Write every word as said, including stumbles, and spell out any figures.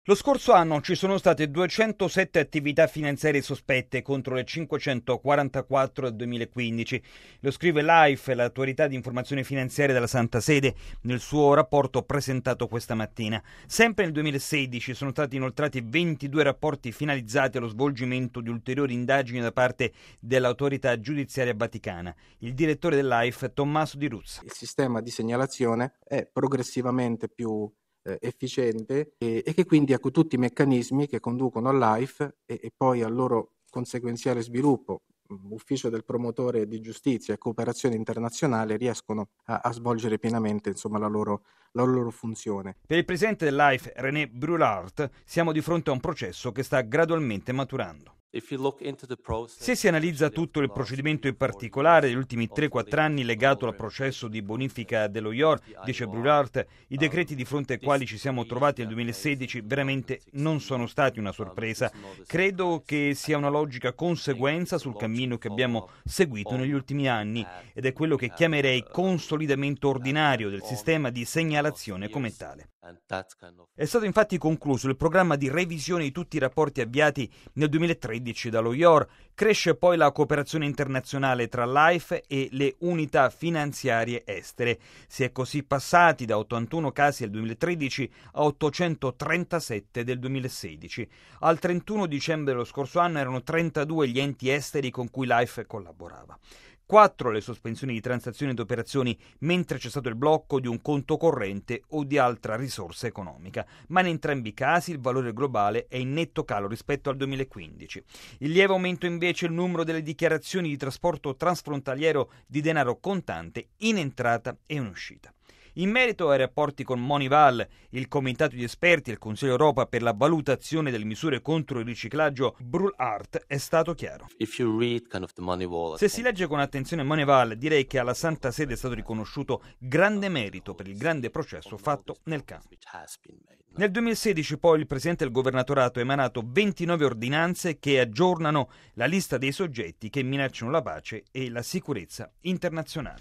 Lo scorso anno ci sono state duecentosette attività finanziarie sospette contro le cinquecentoquarantaquattro del duemilaquindici. Lo scrive l'AIFE, l'autorità di informazione finanziaria della Santa Sede, nel suo rapporto presentato questa mattina. Sempre nel duemilasedici sono stati inoltrati ventidue rapporti finalizzati allo svolgimento di ulteriori indagini da parte dell'autorità giudiziaria vaticana. Il direttore dell'AIFE, Tommaso Di Ruzza. Il sistema di segnalazione è progressivamente più eh, efficiente e, e che quindi ecco, tutti i meccanismi che conducono all'AIFE e, e poi al loro conseguenziale sviluppo, ufficio del promotore di giustizia e cooperazione internazionale, riescono a, a svolgere pienamente insomma, la, loro, la loro funzione. Per il presidente dell'AIFE, René Brulart, siamo di fronte a un processo che sta gradualmente maturando. Se si analizza tutto il procedimento in particolare degli ultimi tre quattro anni legato al processo di bonifica dello I O R, dice Brulart, i decreti di fronte ai quali ci siamo trovati nel duemilasedici veramente non sono stati una sorpresa. Credo che sia una logica conseguenza sul cammino che abbiamo seguito negli ultimi anni ed è quello che chiamerei consolidamento ordinario del sistema di segnalazione come tale. È stato infatti concluso il programma di revisione di tutti i rapporti avviati nel duemilatredici dallo I O R. Cresce poi la cooperazione internazionale tra l'AIFE e le unità finanziarie estere. Si è così passati da ottantuno casi del duemilatredici a ottocentotrentasette del duemilasedici. Al trentuno dicembre dello scorso anno erano trentadue gli enti esteri con cui l'AIFE collaborava. Quattro le sospensioni di transazioni ed operazioni mentre c'è stato il blocco di un conto corrente o di altra risorsa economica, ma in entrambi i casi il valore globale è in netto calo rispetto al duemilaquindici. Il lieve aumento invece è il numero delle dichiarazioni di trasporto transfrontaliero di denaro contante in entrata e in uscita. In merito ai rapporti con Moneyval, il comitato di esperti del Consiglio Europa per la valutazione delle misure contro il riciclaggio, Brulart, è stato chiaro. Kind of Se si legge con attenzione Moneyval, direi che alla Santa Sede è stato riconosciuto grande merito per il grande processo fatto nel campo. Nel duemilasedici poi il presidente del governatorato ha emanato ventinove ordinanze che aggiornano la lista dei soggetti che minacciano la pace e la sicurezza internazionale.